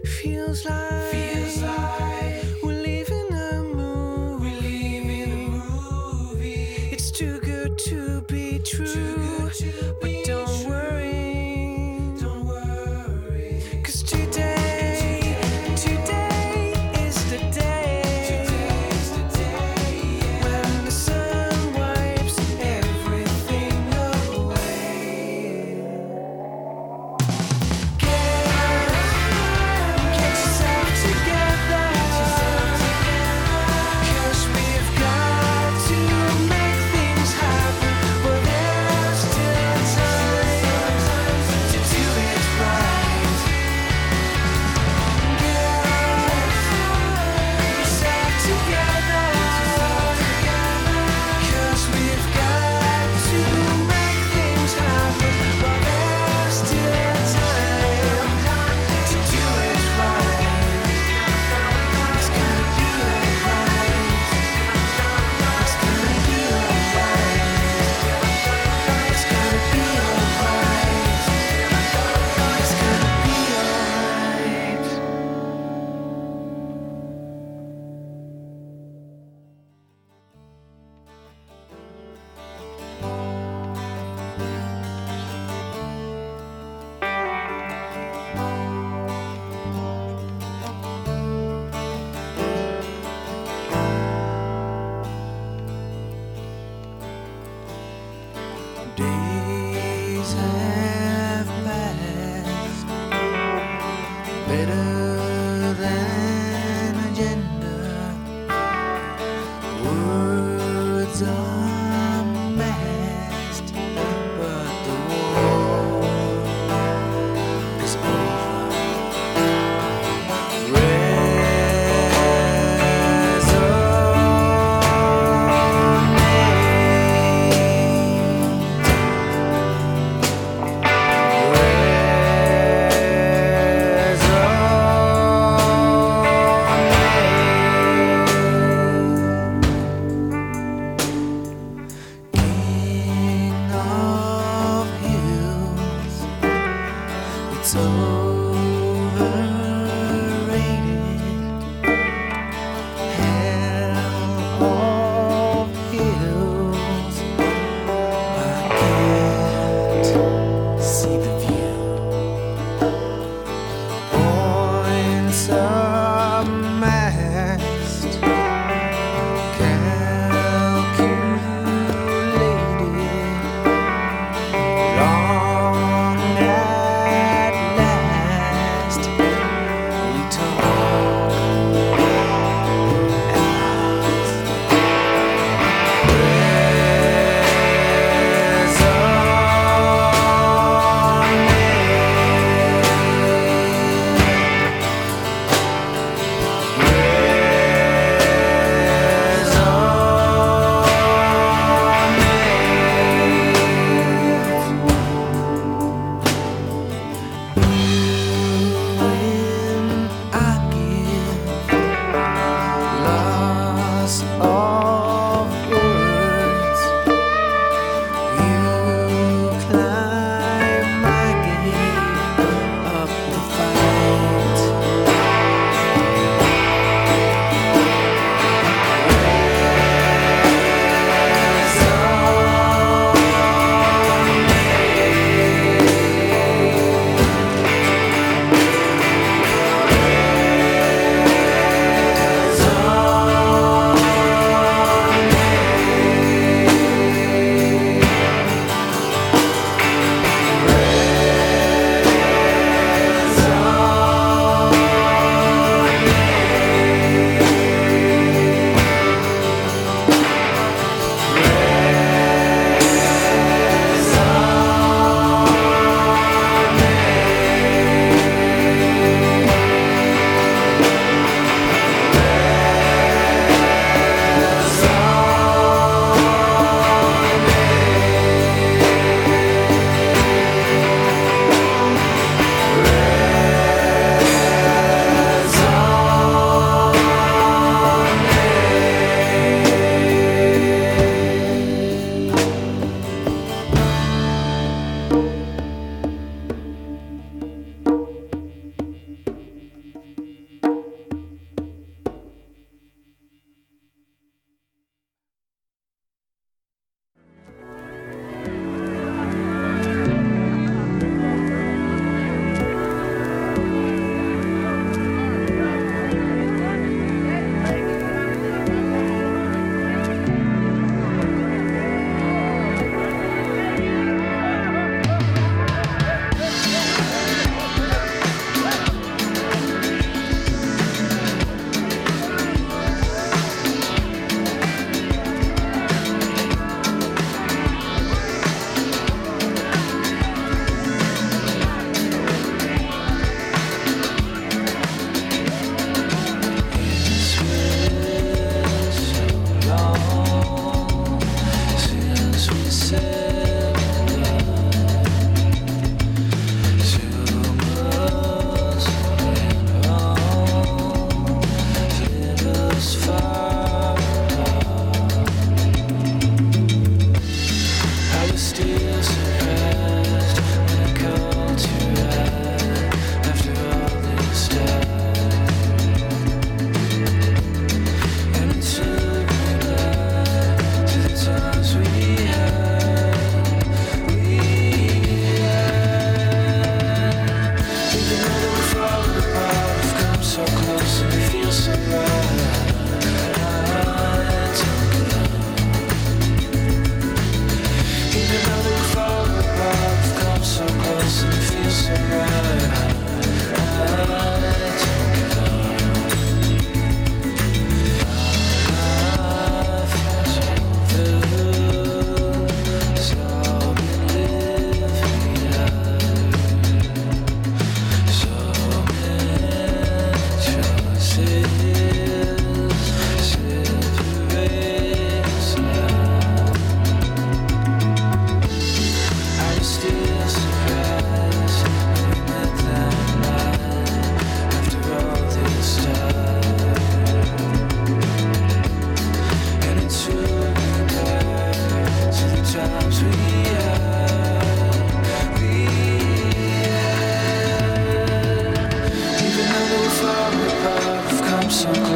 Feels like we're leaving a movie. It's too good to be true, but don't worry, 'cause today is the day when the sun wipes everything away. Get yourself together, 'cause we've got to make things happen, whatever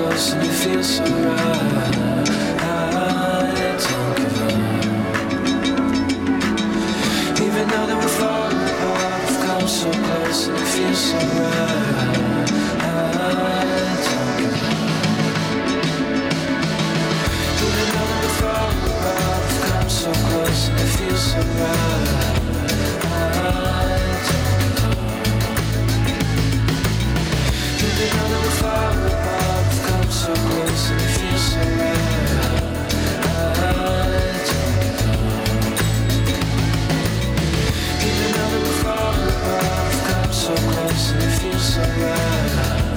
close and it feels so right. Don't give up. Even though that we're falling apart, we've come so close and it feels so right. Don't give up. Even though that we're falling apart, we've come so close and it feels so right. Even though that we're falling apart, we've come so close and it feels so right. Even though that we're falling apart, we've come so close and it feels so right.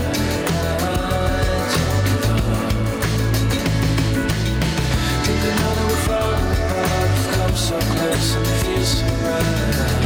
Even though that we're falling apart, we've come so close and it feels so right.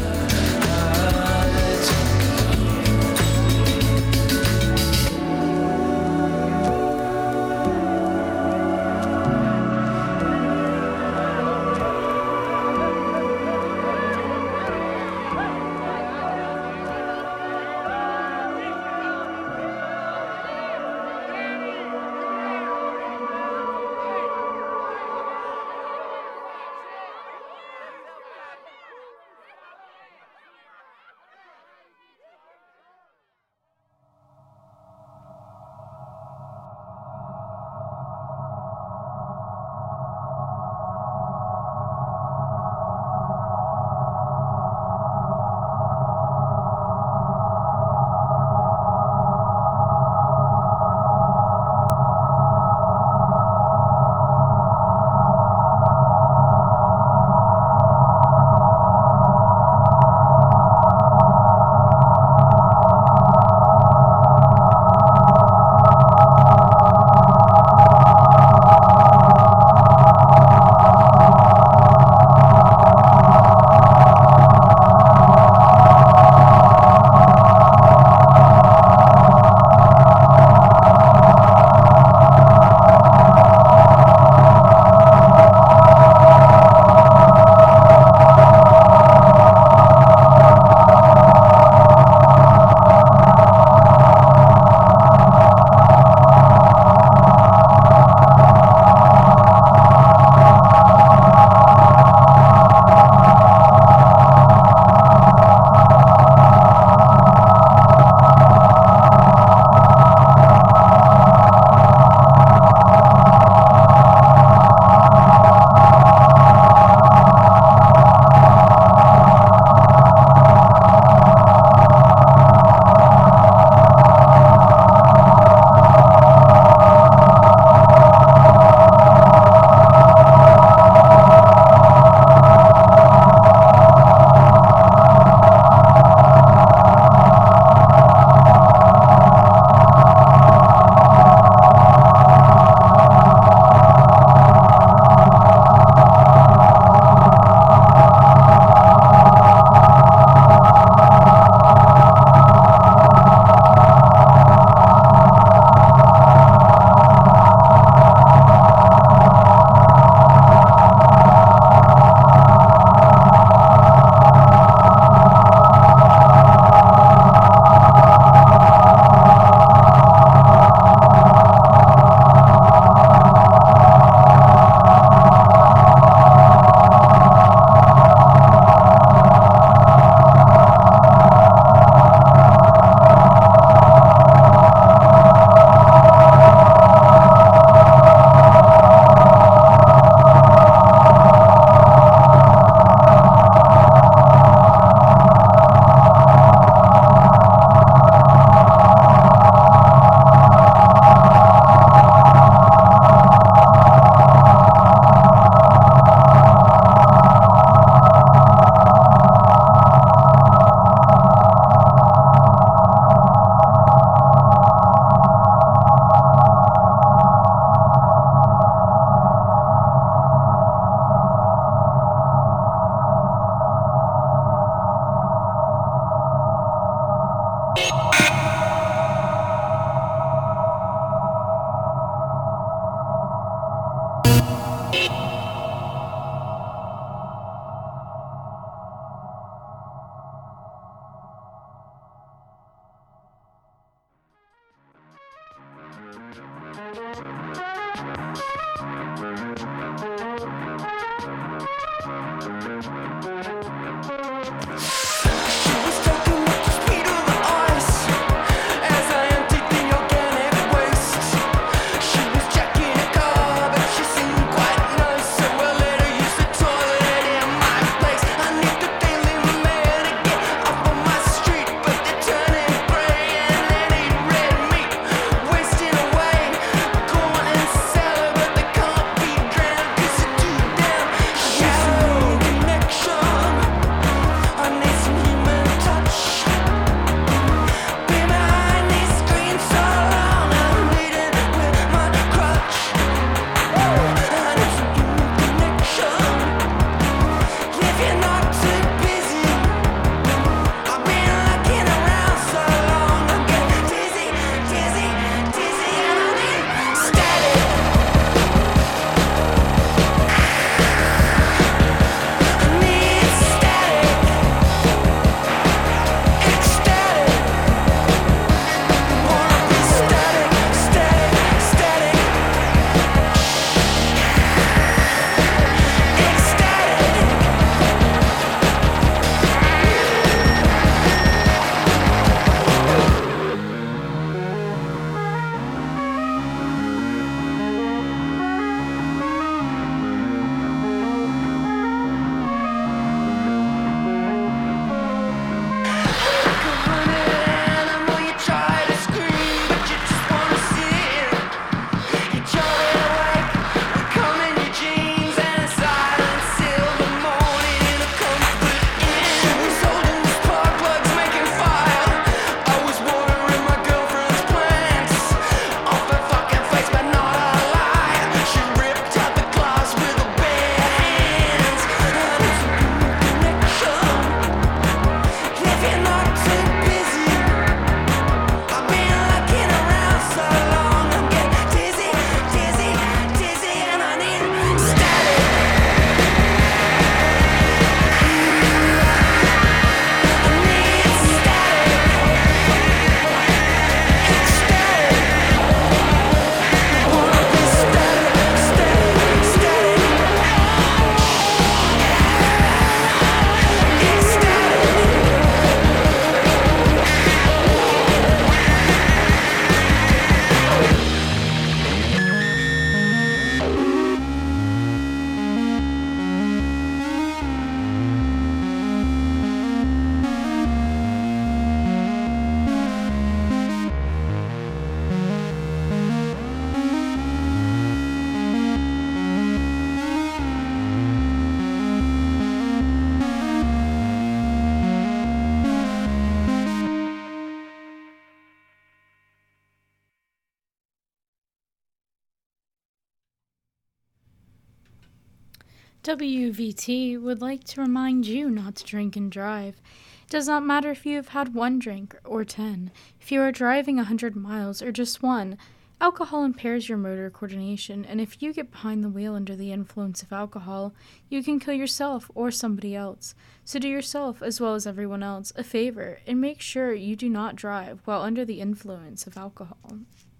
WVT would like to remind you not to drink and drive. It does not matter if you have had 1 drink or 10. If you are driving 100 miles or just 1, alcohol impairs your motor coordination, and if you get behind the wheel under the influence of alcohol, you can kill yourself or somebody else. So do yourself, as well as everyone else, a favor and make sure you do not drive while under the influence of alcohol.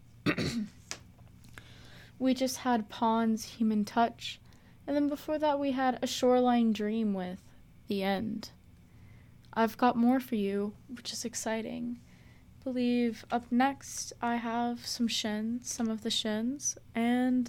We just had Pond's Human Touch. And then before that, we had A Shoreline Dream with The End. I've got more for you, which is exciting. I believe up next, I have some of the Shins, and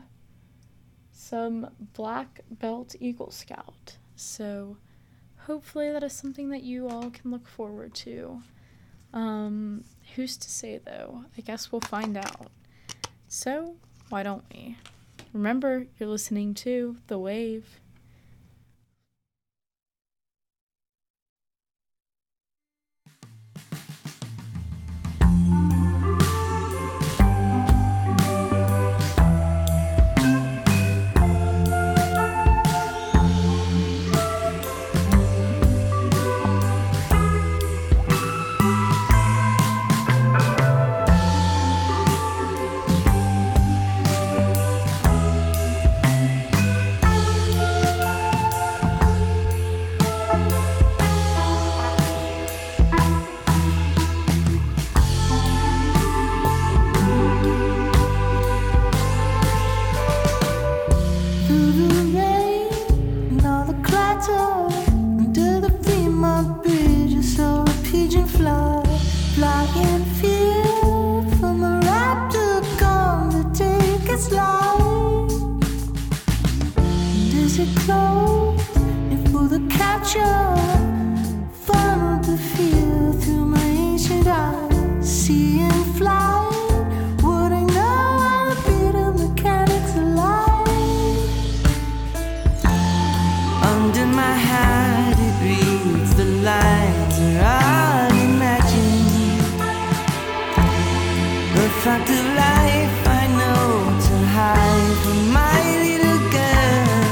some Black Belt Eagle Scout. So hopefully that is something that you all can look forward to. Who's to say, though? I guess we'll find out. So, why don't we? Remember, you're listening to The Wave. it close and pull the capture. Funneled the fear through my ancient eyes. Seeing flying, would I know all the beat of mechanics alive? Under my hat it reads, the lines are all imagined. A fact of life I know to hide from my little girl.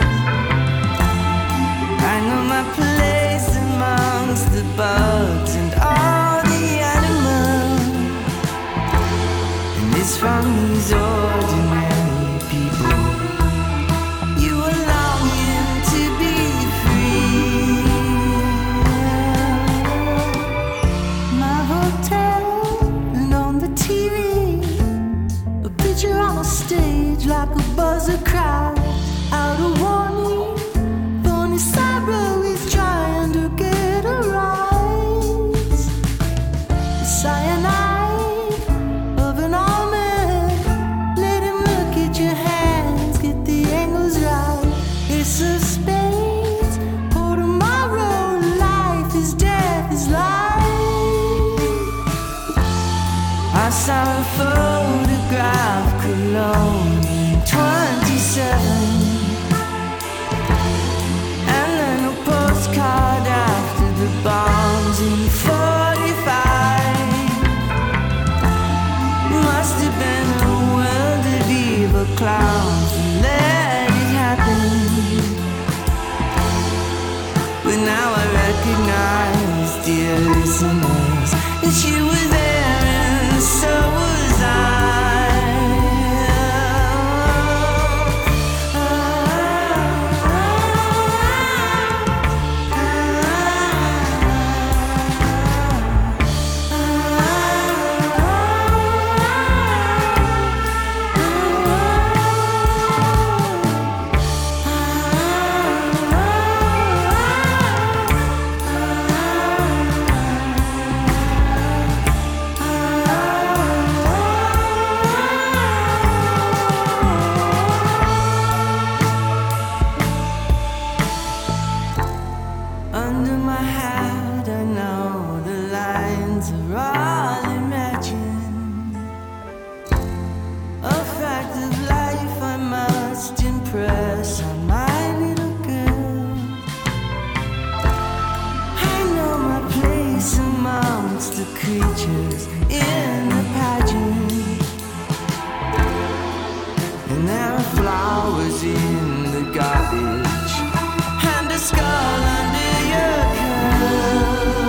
I know my place amongst the bugs and all the animals, and it's from these ordinary people you are longing to be free. My hotel and on the TV, a picture on a stage like a buzzer crowd. Out of warning, Bonnie Cyber is trying to get a rise. The cyanide of an almond, let him look at your hands, get the angles right. It's a spades for tomorrow. Life is death is life. I saw a photograph, Cologne in 27, and then a postcard after the bombs in 45. Must have been a world of evil clowns that let it happen. But now I recognize, dear listeners, that you were there and so was I. Under my hat, I know the lines are all imagined. A fact of life I must impress on my little girl. I know my place amongst the creatures in the pageant, and there are flowers in the garbage and a skull under your curls.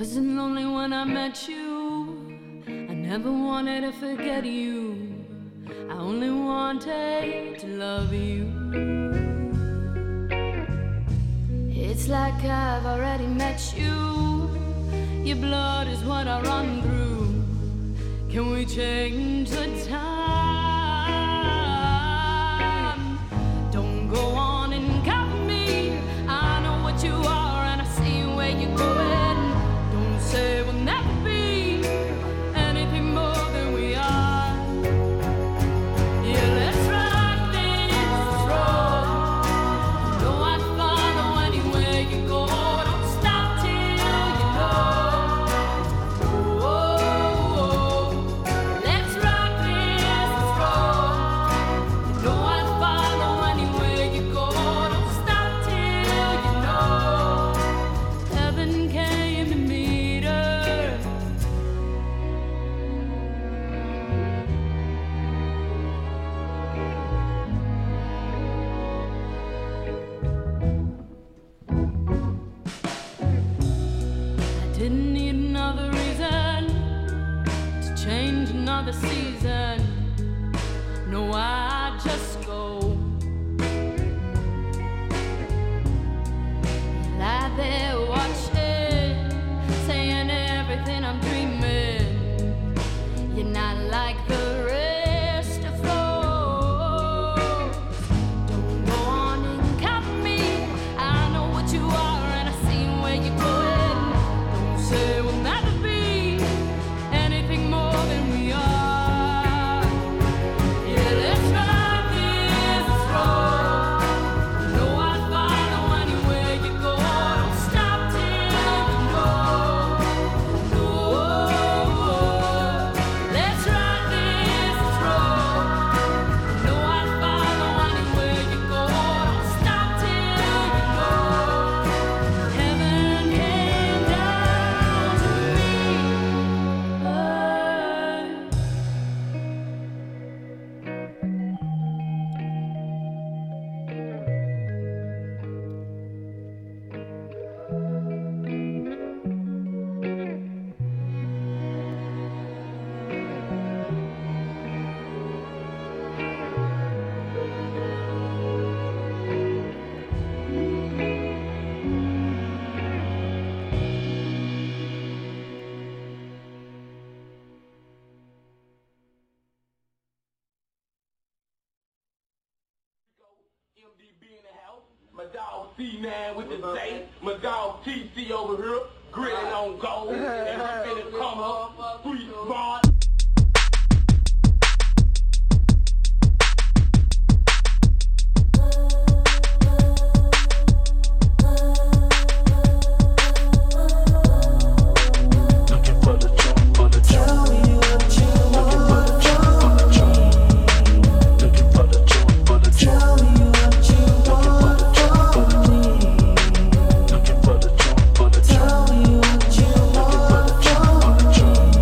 wasn't lonely when I met you. I never wanted to forget you. I only wanted to love you. It's like I've already met you. Your blood is what I run through. Can we change the time? Don't go on and cover me. I know what you are and I see where you're going. Don't say we'll never be anything more than we are. Yeah, let's rock this road. Know I'd follow anywhere you go. Don't stop till you know. Oh, let's rock this road. Know I'd follow anywhere you go. Don't stop till you know. Heaven came to meet us. I didn't need another reason to change another season. No, I just go. Lie there watching, saying everything I'm dreaming. You're not like the rest of us. Don't go on and cover me. I know what you are and I see where you're going. Don't say we'll never be anything more than we are. Yeah, let's ride this road. You know I'd follow anywhere you go. Don't stop till you know. No, let's ride this road. You know I'd follow anywhere you go. Don't stop till you know. Heaven came down to me. MDB in the house. My dog C9 with the J. My dog TC over here, grilling on gold. And we finna come up, street smart. Looking for the truth, for the truth. Tell me what you Looking for want the truth, for the truth. Looking for the truth, for the truth. Tell me what you Looking for the truth, for the want truth. Looking for the truth, for the truth. Tell me what you Looking for the truth, for the want truth.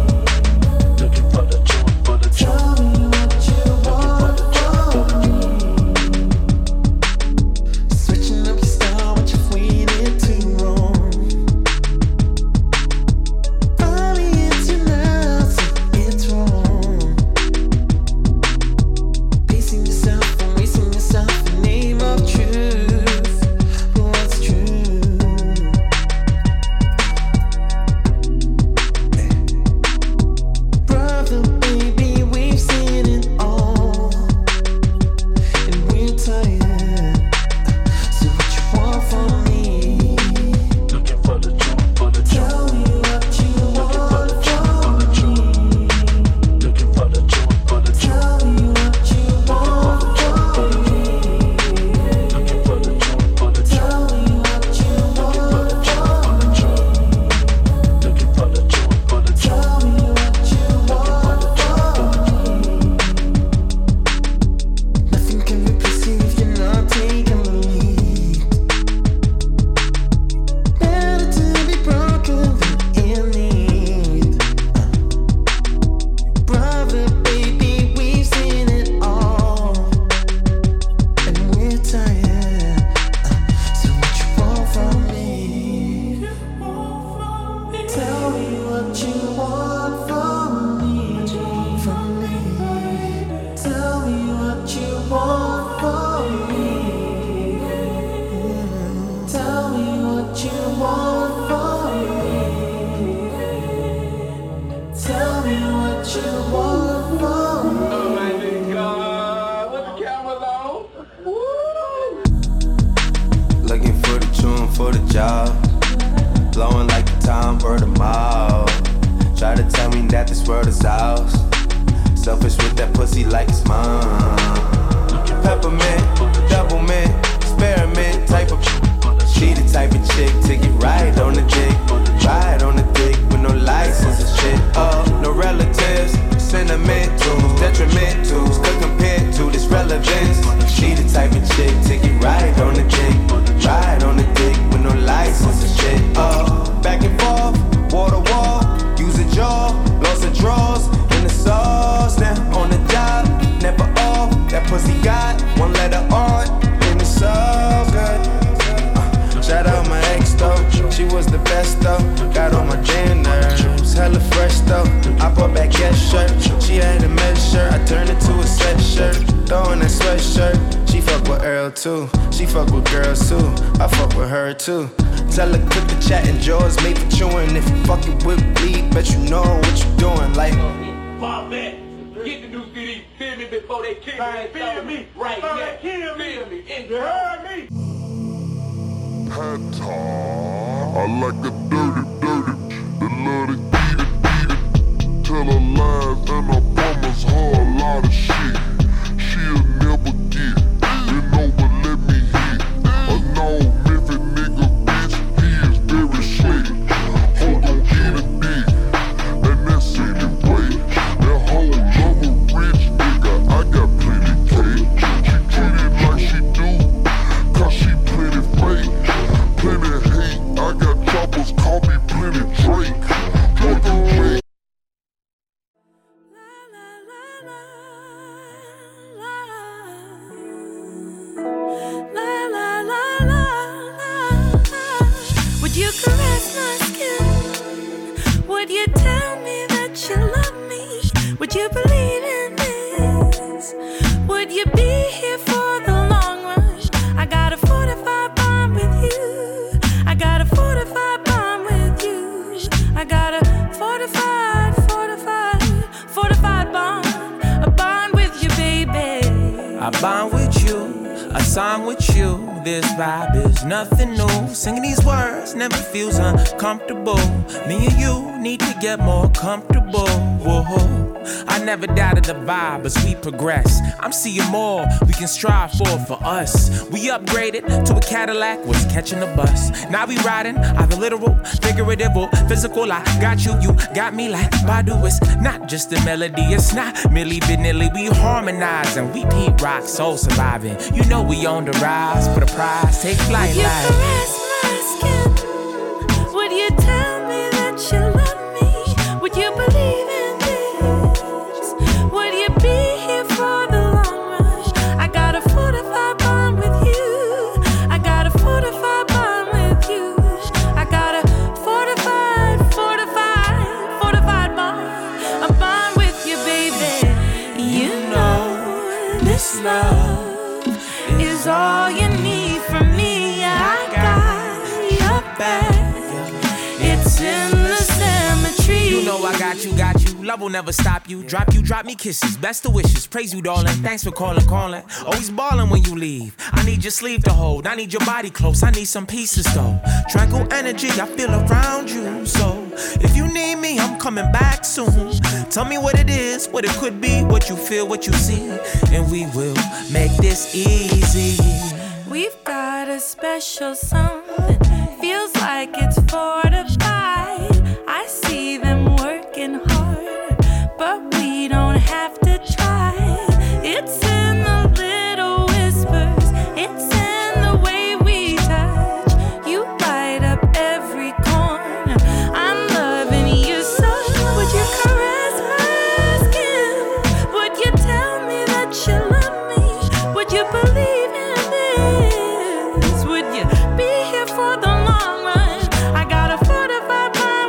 you waterfall. Oh my God, with the cameras on. Woo! Looking for the tune for the job. Blowing like the time bird of mouth. Try to tell me that this world is ours. Selfish with that pussy like it's mine. Peppermint, double mint, experiment type of. She the type of chick to get right on the dick. Ride on the dick with no license and shit. No relatives, sentimentals, detrimentals. Could compare to this relevance. She the type of chick to get right on the dick. Ride on the dick with no license and shit. Back and forth, wall to wall. Use a jaw, lost of draws in the sauce. Now on the job, never off. That pussy got one letter on, and it's so good. Shout out my ex though, she was the best though. Got on my damn nerves, hella fresh though. I brought back that shirt, she had a measure. I turned it to a sweatshirt, throwing that sweatshirt. She fuck with Earl too, she fuck with girls too. I fuck with her too. Tell her cook the chat and jaws made for chewing. If you fucking with bleed, bet you know what you doing. Like, Bob that. Get the new CD, feel me before they kill me. Feel me right now. Feel me. You heard me? I like a dirty, the love to eat it. Tell her lies and I promise her a lot of shit. She'll never get, bend over, let me hit. A no Memphis nigga, bitch, he is very slick. Ho gon' eat a dick, and that's anyway. That whole love a rich nigga, I got plenty cake. She treat it like she do, cause she plenty fake. Plenty hate, I got choppers, call me plenty Drake. What you make? Would you caress my skin? Would you tell me that you love me? Would you believe in this? Would you be here for the long rush? I got a 45 bond with you. I got a 45 bond with you. I got a 45 bond. A bond with you, baby. I bond with you, a song with you. This vibe is nothing new. Singing these words never feels uncomfortable. Me and you need to get more comfortable. Whoa. I never doubted the vibe as we progress. I'm seeing more we can strive for us. We upgraded to a Cadillac, was catching the bus. Now we riding, either literal, figurative, or physical. I got you, you got me like Badu. It's not just a melody, it's not merely vanilla. We harmonize and we deep rock, soul surviving. You know we on the rise for the prize. Take flight. Would you caress my skin? Would you tell me that you love me? Would you believe in this? Would you be here for the long rush? I got a 45 bond with you. I got a 45 bond with you. I got a 45 bond. A bond with you, baby. You know this love is all you need from me. I got your back. It's in the cemetery. You know I got you. Love will never stop you. Drop me kisses. Best of wishes. Praise you, darling. Thanks for calling. Always ballin' when you leave. I need your sleeve to hold. I need your body close. I need some pieces though. Tranquil energy I feel around you. So if you need me, I'm coming back soon. Tell me what it is, what it could be, what you feel, what you see, and we will make this easy. We've got a special something. Feels like it's fortified. I see them working hard, but we don't have to try. It's in the little whispers. It's in the way we touch. You light up every corner. I'm loving you so. Would you caress my skin? Would you tell me that you love me? Would you believe in this? Would you be here for the long run? I got a 45 bond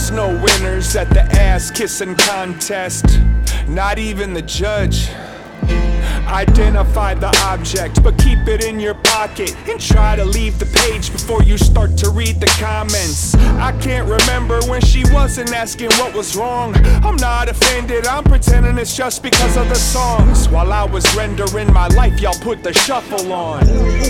There's no winners at the ass-kissing contest, not even the judge. Identify the object, but keep it in your pocket and try to leave the page before you start to read the comments. I can't remember when she wasn't asking what was wrong. I'm not offended, I'm pretending it's just because of the songs. While I was rendering my life, y'all put the shuffle on.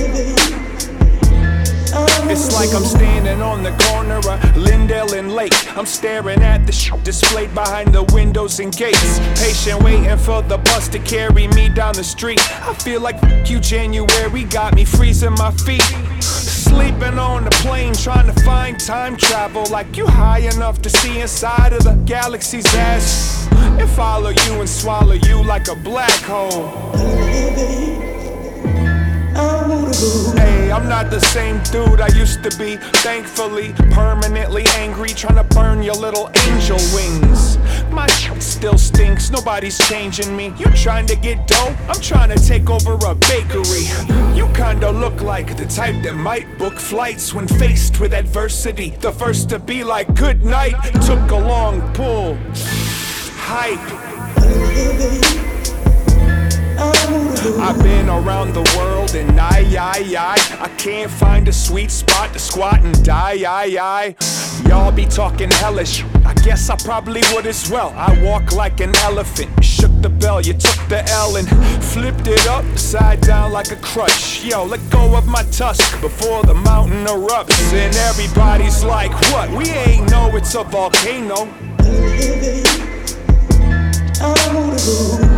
It's like I'm standing on the corner of Lindell and Lake. I'm staring at the shit displayed behind the windows and gates, patient waiting for the bus to carry me down the street. I feel like you January got me freezing my feet. Sleeping on the plane trying to find time travel, like you high enough to see inside of the galaxy's ass and follow you and swallow you like a black hole. Hey, I'm not the same dude I used to be. Thankfully, permanently angry, trying to burn your little angel wings. My shit still stinks, nobody's changing me. You trying to get dough? I'm trying to take over a bakery. You kinda look like the type that might book flights when faced with adversity. The first to be like, good night, took a long pull. Hype. I've been around the world and I can't find a sweet spot to squat and die. Y'all be talking hellish, I guess I probably would as well. I walk like an elephant, shook the bell, you took the L and flipped it upside down like a crutch. Yo, let go of my tusk before the mountain erupts. And everybody's like, what? We ain't know it's a volcano. I wanna go.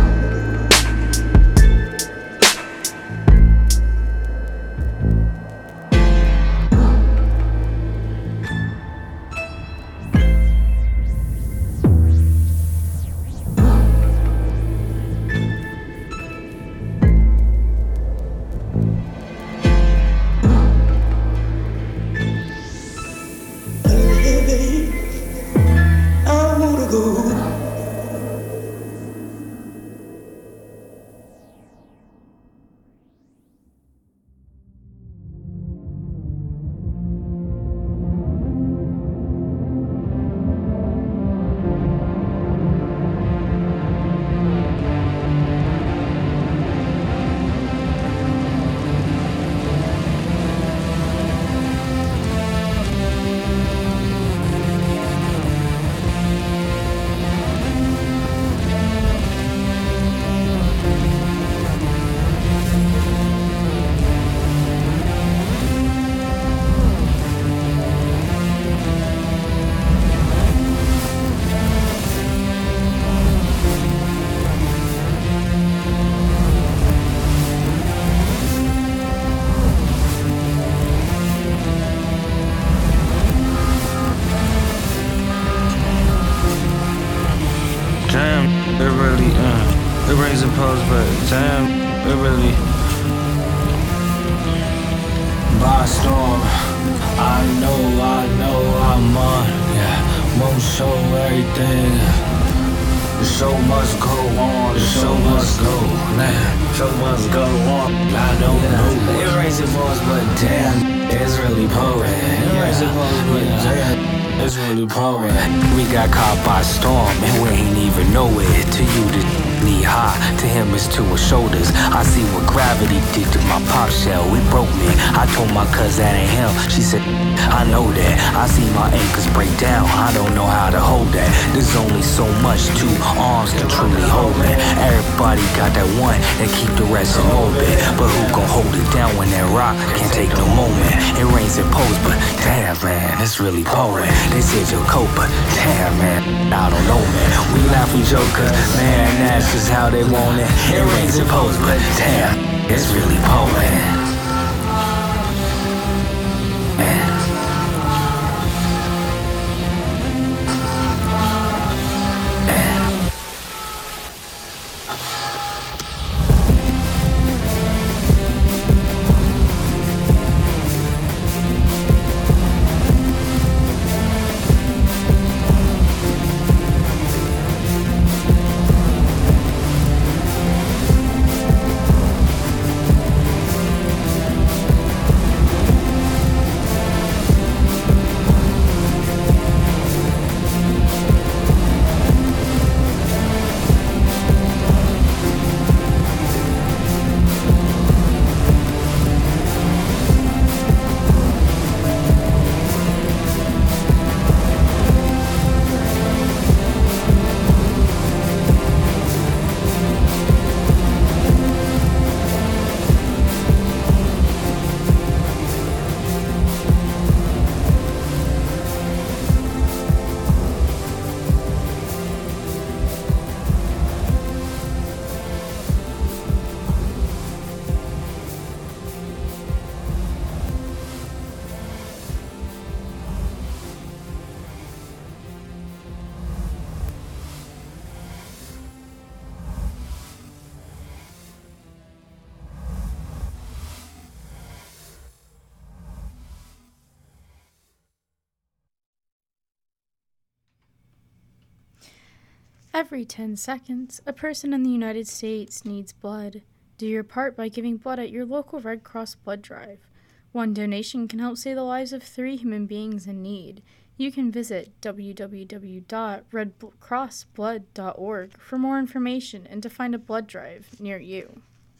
We got caught by a storm and we ain't even know it. To you, the knee high, to him it's to his shoulders. I see what gravity did to my pop shell. It broke me. I told my cuz that ain't him. She said, I know that. I see my anchors break down. I don't know how to hold that. There's only so much two arms can truly hold me. Everybody got that one and keep the rest in orbit. But who gon' hold it down when that rock can't take no moment? It rains and pours, but damn man, it's really pouring. They said you're cold, but damn man, I don't know man. We laugh, we joke, cause man, that's just how they want it. It rains and pours, but damn, it's really pouring. Every 10 seconds, a person in the United States needs blood. Do your part by giving blood at your local Red Cross blood drive. One donation can help save the lives of 3 human beings in need. You can visit www.redcrossblood.org for more information and to find a blood drive near you.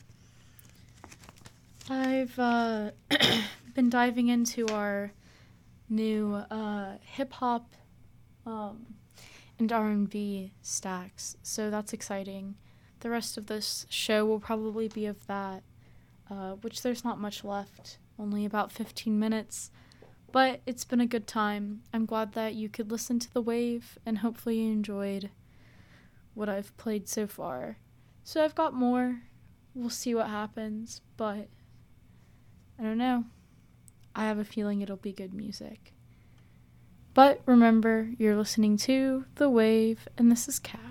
I've been diving into our new hip-hop and R&B stacks, so that's exciting. The rest of this show will probably be of that, which there's not much left, only about 15 minutes. But it's been a good time. I'm glad that you could listen to The Wave, and hopefully you enjoyed what I've played so far. So I've got more. We'll see what happens, but I don't know. I have a feeling it'll be good music. But remember, you're listening to The Wave, and this is Kat.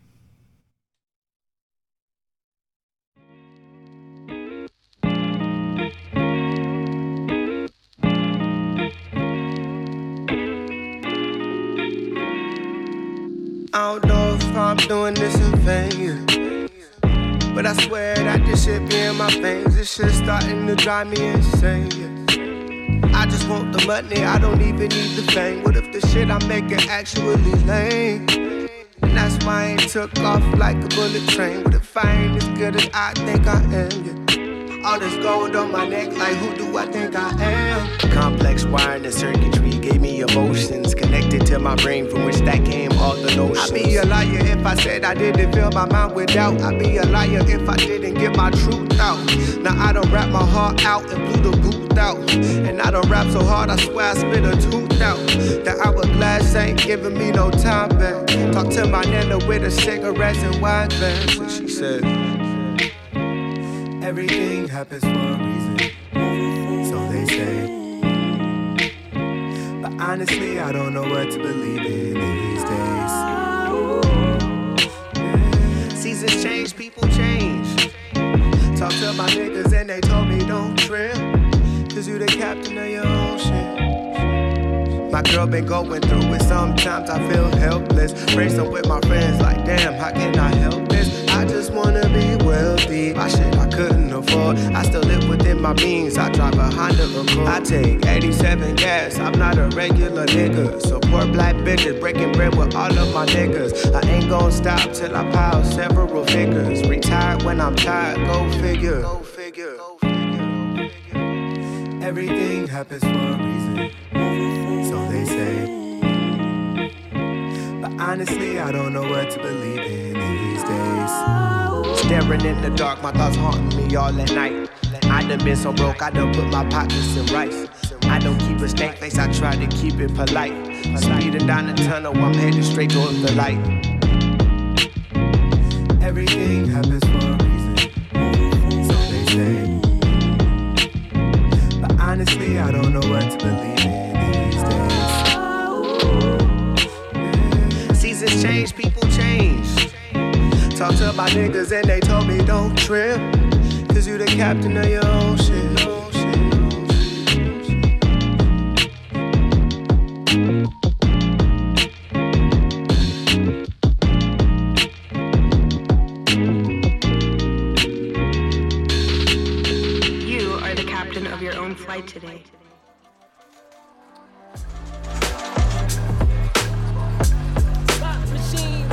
I don't know if I'm doing this in vain, yeah. But I swear that this shit be in my veins. This shit starting to drive me insane, yeah. I just want the money, I don't even need the fame. What if the shit I'm making actually lame? And that's why I ain't took off like a bullet train. What if I ain't as good as I think I am, yeah. All this gold on my neck, like who do I think I am? Complex wiring and circuitry gave me emotions connected to my brain from which that came all the notions. I'd be a liar if I said I didn't fill my mind with doubt. I'd be a liar if I didn't get my truth out. Now I done rap my heart out and blew the booth out. And I done rap so hard I swear I spit a tooth out. The hourglass ain't giving me no time back. Talk to my nana with her cigarettes and wine bags. And she said, everything happens for a reason, so they say. But honestly, I don't know what to believe in these days. Seasons change, people change. Talk to my niggas and they told me don't trip, cause you the captain of your own shit. My girl been going through it, sometimes I feel helpless. Brainstorm with my friends like, damn, how can I help this? I just wanna be wealthy, my shit I couldn't afford. I still live within my means, I drive a Honda Accord. I take 87 gas, I'm not a regular nigga. Support black bitches, breaking bread with all of my niggas. I ain't gon' stop till I pile several figures. Retired when I'm tired, go figure. Go figure. Everything happens for a reason, so they say. But honestly, I don't know what to believe in these days. Staring in the dark, my thoughts haunting me all at night. I done been so broke, I done put my pockets in rice. I don't keep a stank face, I try to keep it polite. Speeding down the tunnel, I'm headed straight towards the light. Everything happens for a reason, so they say. Honestly, I don't know what to believe in these days. Seasons change, people change. Talk to my niggas and they told me don't trip, cause you the captain of your own shit. Today. Slot machines.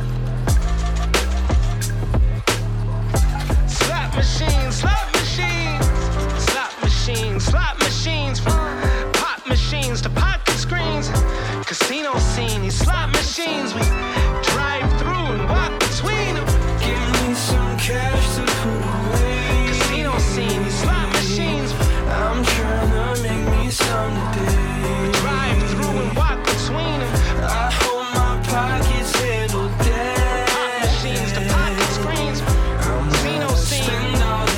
Slot machines. Slot machines. Slot machines. Slot machines. Pop machines to pocket screens. Casino scene. These slot machines. We drive through and walk between them. Give me some cash to put away. Casino scene. These slot machines. I'm tryna make me some today. Drive through and walk between them. I hold my pockets handle dead. Pop machines to pocket screens. Casino scene.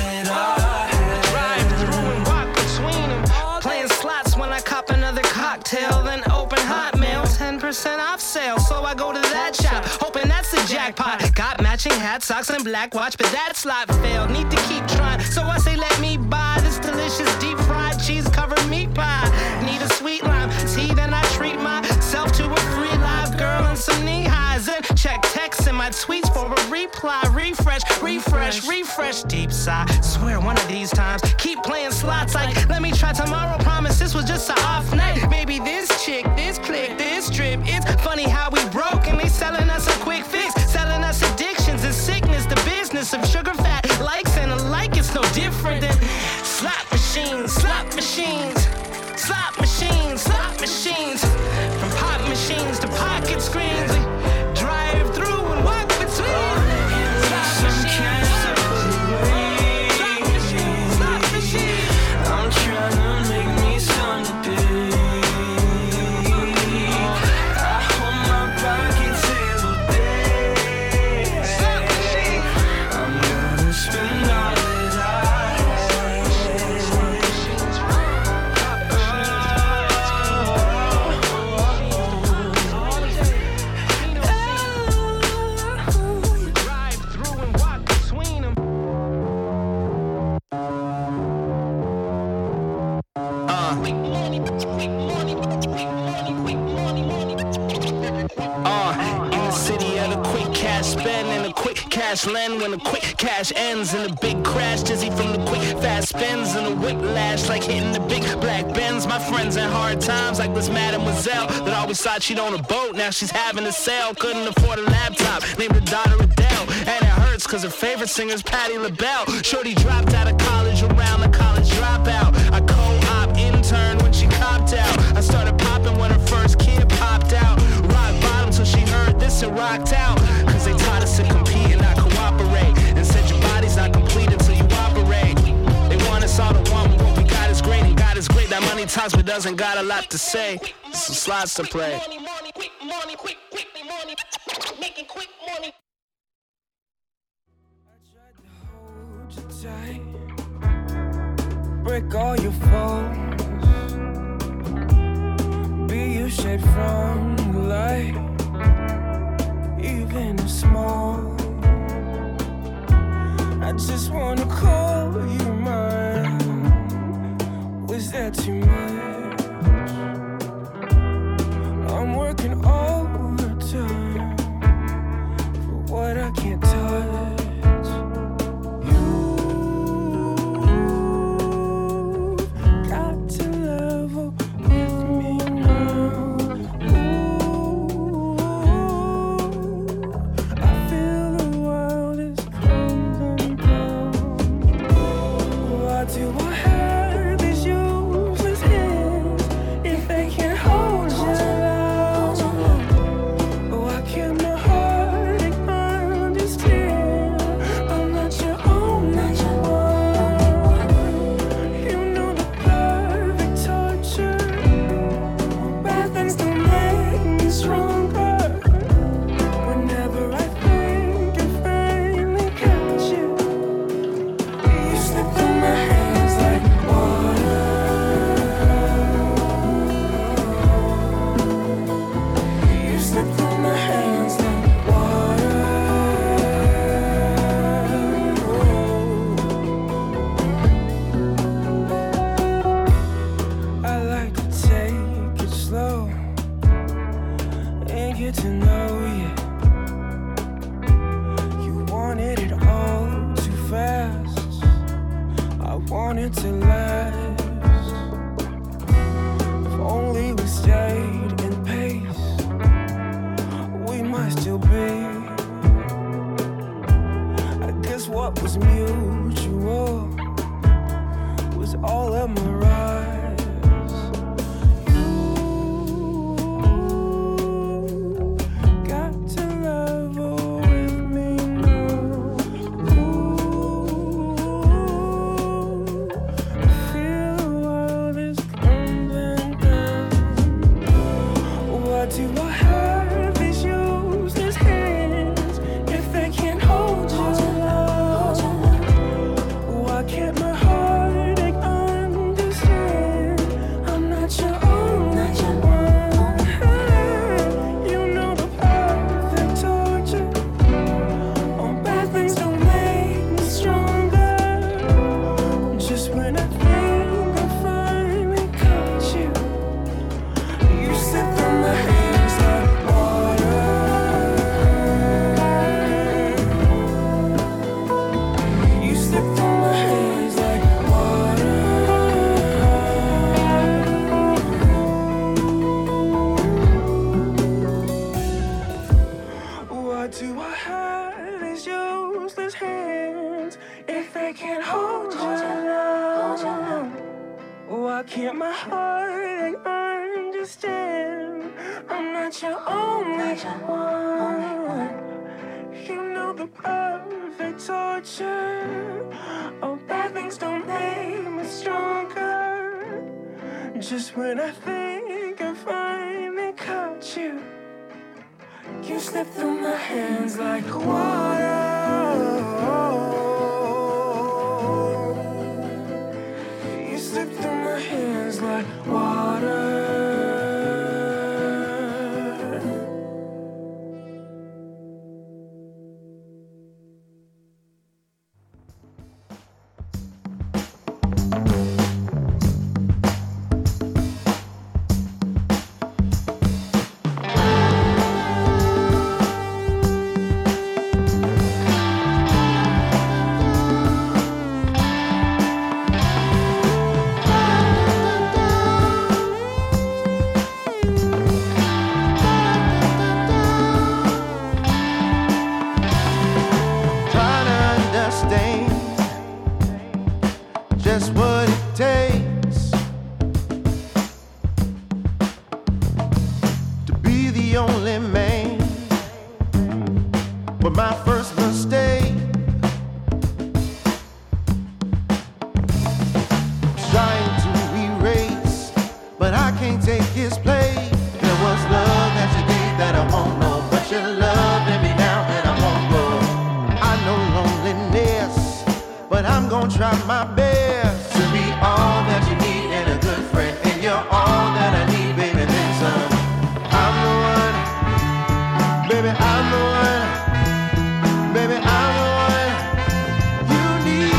Drive through and walk between them. Playing slots when I cop another cocktail. Then open Hotmail. 10% off sale. So I go to that shop, hoping that's the jackpot. Got matching hat, socks, and black watch, but that slot failed. Need to keep trying. So I say, let me buy this delicious deep fried cheese covered meat pie. Need a sweet lime tea, then I treat myself to a free live girl and some knee highs. And check text my tweets for a reply. Refresh, deep sigh. Swear one of these times, keep playing slots like, let me try tomorrow, promise this was just an off night. Maybe this chick, this click, this drip. It's funny how we broke and they selling us a quick fix. Selling us addictions and sickness, the business of sugar, fat, likes and alike. It's no different than slot machines. From pop machines to pocket screens, we drive through and walk between. I'm trying to make me something. I hold my pockets every day. I'm gonna spend all that I Drive through and walk between them. In the city of the quick cash spend and the quick cash lend. When the quick cash ends in a big crash, dizzy from the quick fast spins and the whiplash like hitting the big black Benz. My friends in hard times like this mademoiselle that always thought she'd own a boat. Now she's having a sale, couldn't afford a laptop, named her daughter Adele. And it hurts cause her favorite singer's Patti LaBelle. Shorty dropped out of college around the college dropout. I co-op intern when she copped out. I started popping when her first kid popped out. Rock bottom till she heard this and rocked out. Cause they taught us to compete and not cooperate. And said your body's not complete until you operate. They want us all to want what we got is great. And God is great, that money talks but doesn't got a lot to say. Some slots to play. break all your falls. Be your shade from the light, even if small. I just wanna call you mine. Was that too much? I'm working overtime for what I can't touch. that you're only one. You know the perfect torture. Oh, bad things don't make me stronger. Just when I think I finally caught you, you slip through my hands like water. You slip through my hands like water. Just what it takes to be the only man. But my first mistake was trying to erase, but I can't take his place. There was love that you gave that I won't know, but your love in me now and I won't go. I know loneliness, but I'm gonna try my best. All that you need and a good friend, and you're all that I need, baby, then some. I'm the one, baby, I'm the one, baby, I'm the one you need.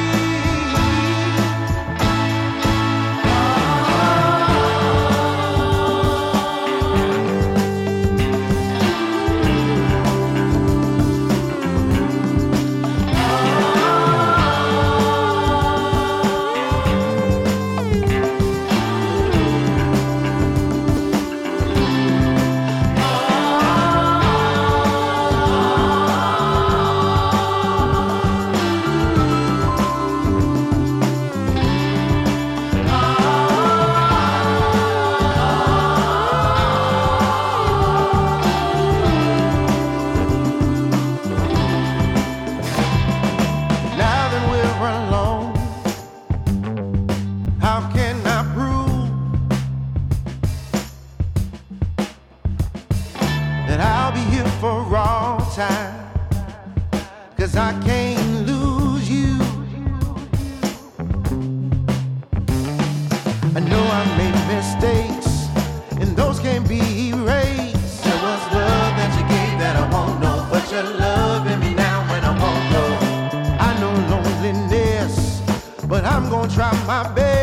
Cause I can't lose you. I know I made mistakes, and those can't be erased. There was love that you gave that I won't know, but your love in me now when I won't go. I know loneliness, but I'm gonna try my best.